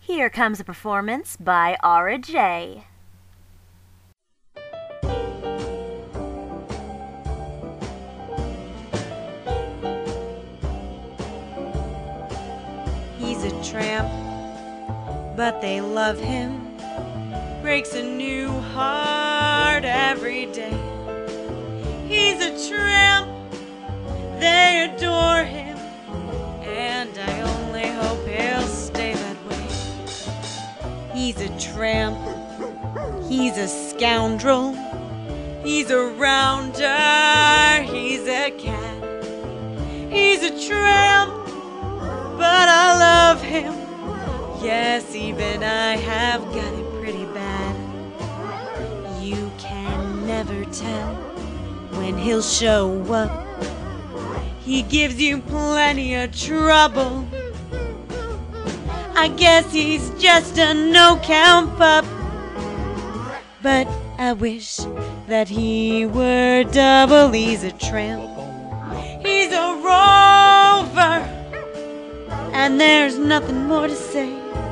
Here comes a performance by Aura J. He's a tramp, but they love him. Breaks a new heart every day. He's a tramp, they adore him, and I only hope he'll stay that way. He's a tramp, he's a scoundrel, he's a rounder, he's a cat. He's a tramp, but I love him. Yes, even I have got it pretty bad. You can never tell when he'll show up. He gives you plenty of trouble. I guess he's just a no-count pup. But I wish that he were double. He's a tramp, he's a rover, and there's nothing more to say.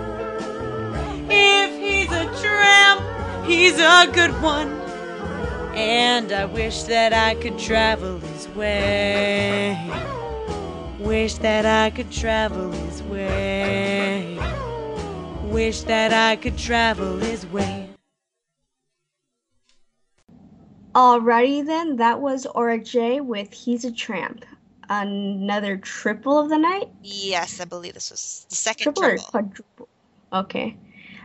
If he's a tramp, he's a good one, and I wish that I could travel his way. Wish that I could travel his way. Wish that I could travel his way. Alrighty then, that was Aura J with He's a Tramp. Another triple of the night? Yes, I believe this was the second Triple triple. or quadruple? Okay.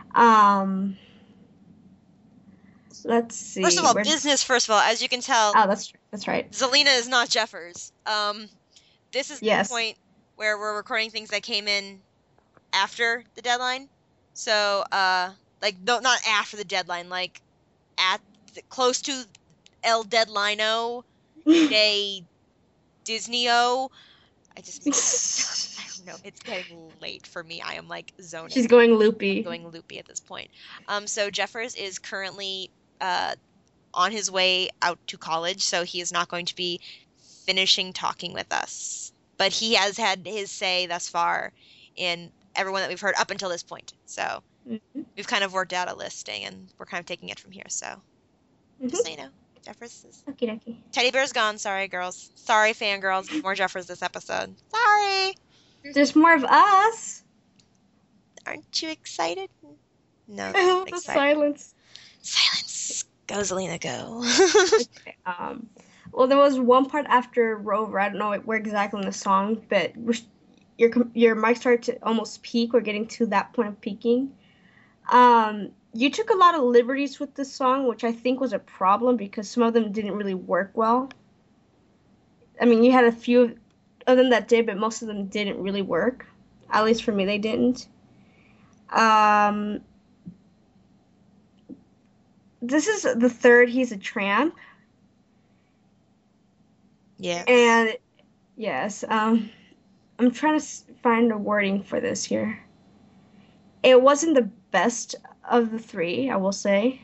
Let's see. First of all, business first of all. As you can tell, Oh, that's right. Zelina is not Jeffers. This is Yes. the point where we're recording things that came in after the deadline. So, like, no, not after the deadline, like, close to El Deadline-o, day Disney-o. I don't know. It's getting late for me. I am, like, zoning. She's going loopy. I'm going loopy at this point. So Jeffers is currently on his way out to college, so he is not going to be finishing talking with us. But he has had his say thus far in everyone that we've heard up until this point. So we've kind of worked out a listing, and we're kind of taking it from here. So just so you know, Jeffers is... Okie dokie. Teddy Bear's gone. Sorry, girls. Sorry, fangirls. More Jeffers this episode. Sorry. There's more of us. Aren't you excited? No. I love the silence. Silence. Go, Zelina, go. Okay, well, there was one part after Rover. I don't know where exactly in the song, but your mic started to almost peak. We're getting to that point of peaking. You took a lot of liberties with this song, which I think was a problem because some of them didn't really work well. I mean, you had a few of them that did, but most of them didn't really work. At least for me, they didn't. This is the third He's a Tramp. Yeah. And yes, I'm trying to find a wording for this here. It wasn't the best of the three, I will say.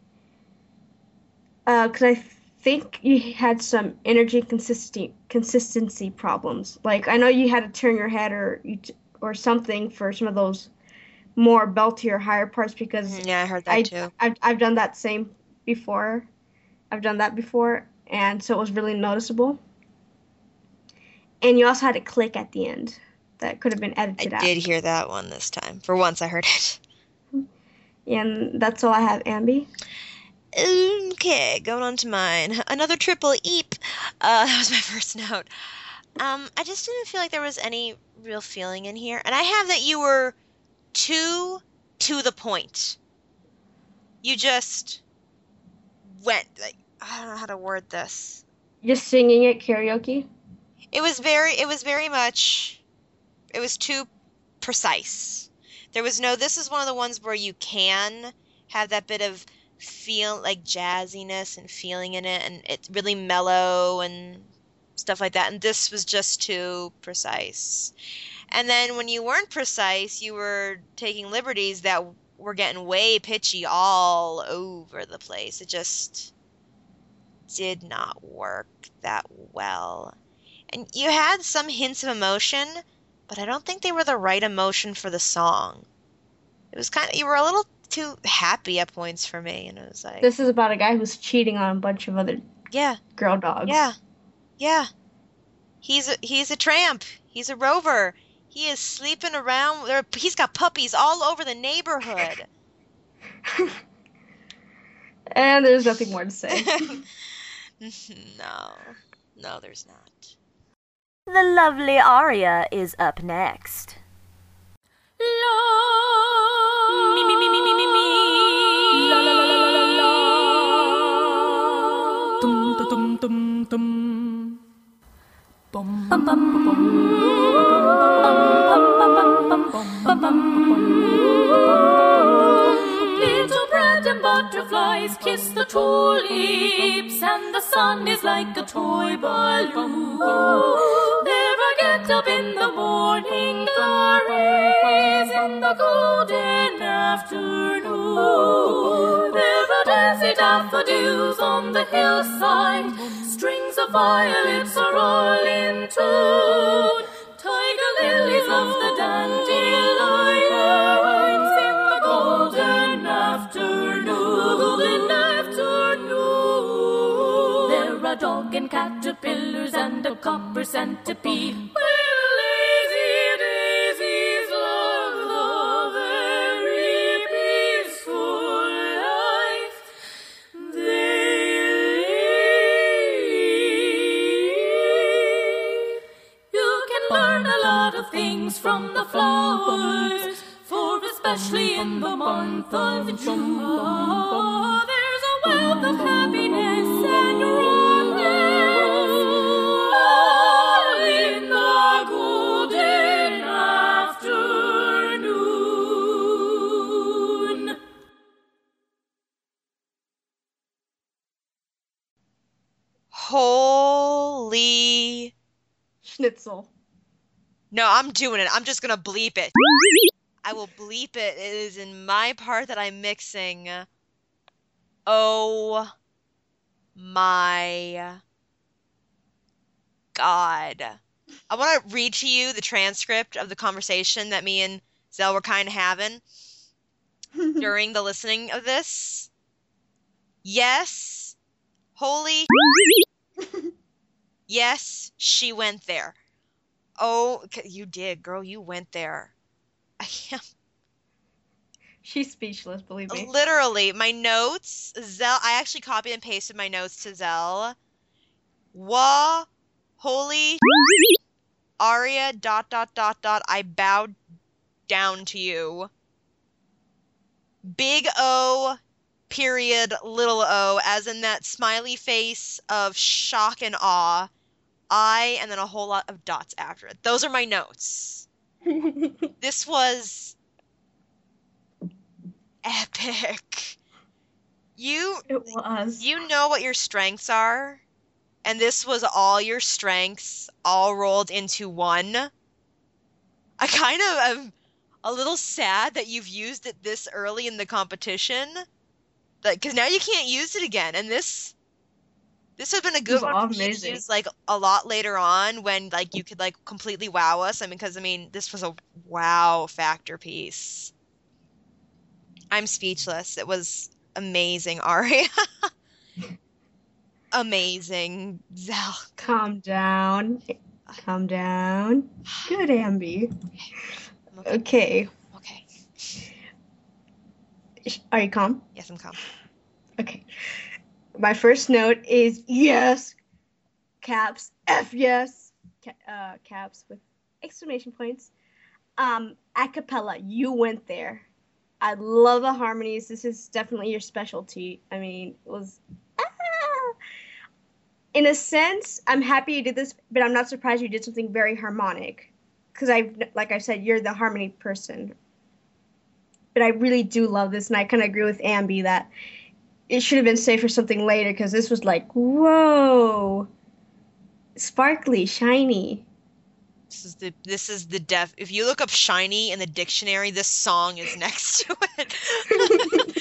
Because I think you had some energy consistency problems. Like, I know you had to turn your head or something for some of those more beltier higher parts because yeah, I heard that too. I've done that before. I've done that before, and so it was really noticeable. And you also had a click at the end that could have been edited out. I did hear that one this time. For once, I heard it. And that's all I have, Ambi. Okay, going on to mine. Another triple eep. That was my first note. I just didn't feel like there was any real feeling in here. And I have that you were too to the point. You just went, like, I don't know how to word this. Just singing it karaoke? It was very much, it was too precise. There was no, this is one of the ones where you can have that bit of feel, like jazziness and feeling in it, and it's really mellow and stuff like that, and this was just too precise. And then when you weren't precise, you were taking liberties that were getting way pitchy all over the place. It just did not work that well. And you had some hints of emotion, but I don't think they were the right emotion for the song. was kind of, you were a little too happy at points for me, and it was like, This is about a guy who's cheating on a bunch of other yeah, girl dogs. yeah. He's a tramp. He's a rover. He is sleeping around. He's got puppies all over the neighborhood. And there's nothing more to say. No, there's not. The lovely Aria is up next. Little bread and butterflies kiss the tulips, and the sun is like a toy balloon. There I get up in the morning glories in the golden afternoon. There are daisy daffodils on the hillside, strings of violets are all in tune. Tiger lilies of the dandelions in the golden afternoon. There are dog and caterpillars and a copper centipede. Where lazy daisies love the very peaceful life they lead. You can learn a lot of things from the flowers, for especially in the month of June, there's a wealth of happiness and romance, all in the golden afternoon. Holy. Schnitzel. No, I'm doing it. I'm just gonna bleep it. I will bleep it. It is in my part that I'm mixing. Oh my God. I want to read to you the transcript of the conversation that me and Zell were kind of having during the listening of this. Yes. Holy. Yes, she went there. Oh, you did, girl. You went there. I am She's speechless, believe me. literally my notes. Zell, I actually copied and pasted my notes to Zell. Holy Aria ... I bowed down to you. Big O period little O, as in that smiley face of shock and awe. And then a whole lot of dots after it. Those are my notes. This was epic. It was. You know what your strengths are, and this was all your strengths all rolled into one. I kind of am a little sad that you've used it this early in the competition, because now you can't use it again. And this would have been a good was one for you to amazing. use like a lot later on when like you could like completely wow us. Because this was a wow factor piece. I'm speechless. It was amazing, Aria. Amazing. Zell. Calm down. Calm down. Good, Ambi. Okay. Okay. Are you calm? Yes, I'm calm. Okay. My first note is yes. Caps. F yes. Caps with exclamation points. A cappella. You went there. I love the harmonies. This is definitely your specialty. It was... In a sense, I'm happy you did this, but I'm not surprised you did something very harmonic. Because like I said, you're the harmony person. But I really do love this, and I kind of agree with Ambi that it should have been saved for something later, because this was like, whoa. Sparkly, shiny. This is the def. If you look up shiny in the dictionary, this song is next to it.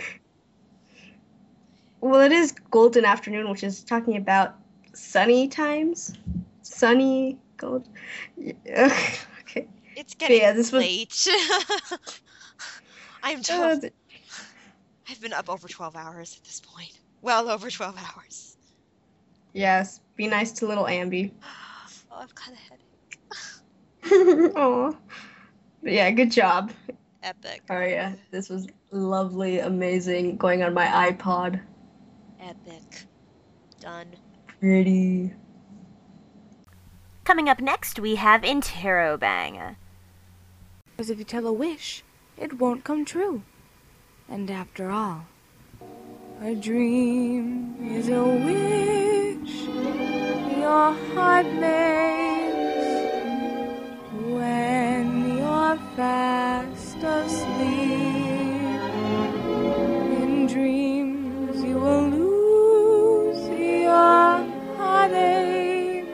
Well, it is golden afternoon, which is talking about sunny times. Sunny, gold. Okay. It's getting Yeah, this was- late. I'm told. I've been up over 12 hours at this point. Well over 12 hours. Yes, be nice to little Ambi. Oh, I've got a headache. Aw. But yeah, good job. Epic. Oh yeah, this was lovely, amazing, going on my iPod. Epic. Done. Pretty. Coming up next, we have Interrobang. Because if you tell a wish, it won't come true. And after all, a dream is a wish your heart makes when you're fast asleep. In dreams you will lose your heartaches.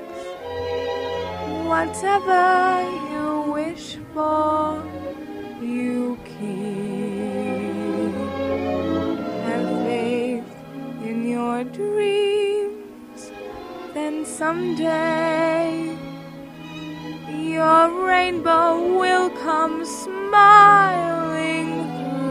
Whatever you wish for, you keep. Have faith in your dreams, then someday your rainbow will come smiling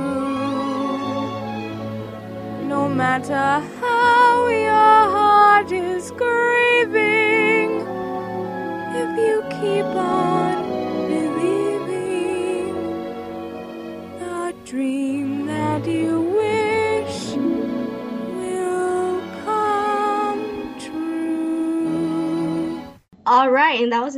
through. No matter how your heart is grieving, if you keep on believing, the dream that you wish will come true. All right, and that was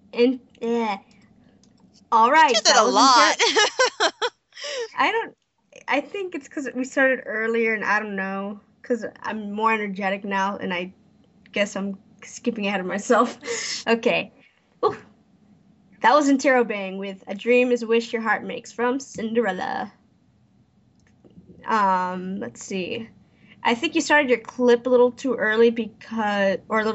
All right, You did that a lot. I think it's because we started earlier, and I don't know, because I'm more energetic now, and I guess I'm skipping ahead of myself. Okay. Ooh. That was Interrobang with A Dream is a Wish Your Heart Makes from Cinderella. Let's see. I think you started your clip a little too early because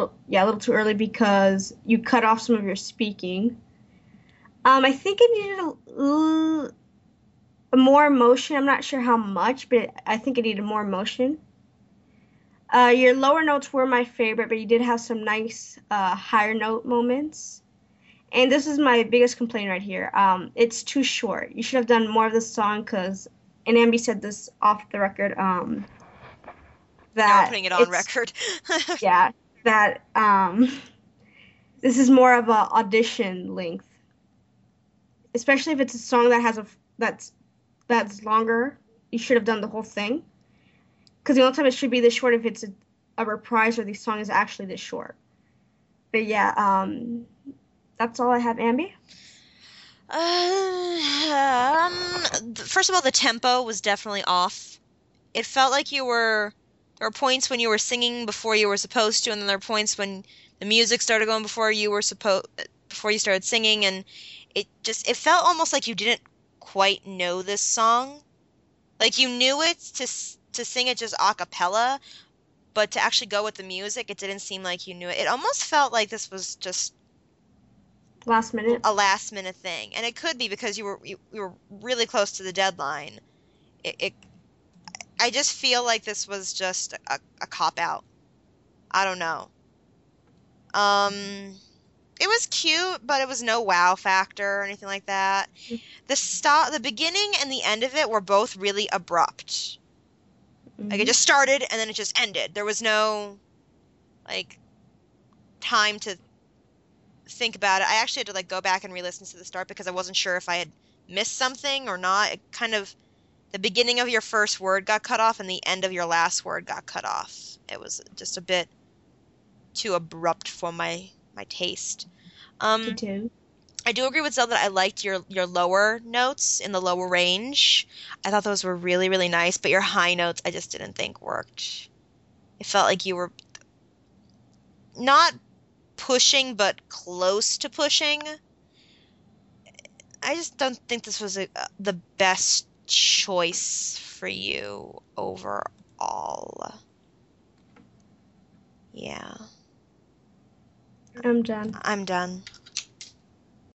you cut off some of your speaking. I think it needed more emotion. I'm not sure how much, but I think it needed more emotion. Your lower notes were my favorite, but you did have some nice higher note moments. And this is my biggest complaint right here. It's too short. You should have done more of this song because, and Ambi said this off the record, Now that we're putting it on record. yeah, that this is more of a audition length, especially if it's a song that has that's longer. You should have done the whole thing, because the only time it should be this short if it's a reprise or the song is actually this short. But yeah, that's all I have, Ambi. First of all, the tempo was definitely off. It felt like there were points when you were singing before you were supposed to, and then there were points when the music started going before you started singing, and it felt almost like you didn't quite know this song. Like you knew it to sing it just a cappella, but to actually go with the music, it didn't seem like you knew it. It almost felt like this was just Last minute. a last minute thing, and it could be because you were really close to the deadline. I just feel like this was just a cop out. I don't know. It was cute, but it was no wow factor or anything like that. The beginning and the end of it were both really abrupt. Like it just started and then it just ended. There was no time to think about it. I actually had to go back and re-listen to the start because I wasn't sure if I had missed something or not. It kind of, the beginning of your first word got cut off and the end of your last word got cut off. It was just a bit too abrupt for my taste. Me too. I do agree with Zelda that I liked your lower notes in the lower range. I thought those were really, really nice, but your high notes I just didn't think worked. It felt like you were not pushing, but close to pushing. I just don't think this was the best choice for you overall. Yeah. I'm done. I'm done.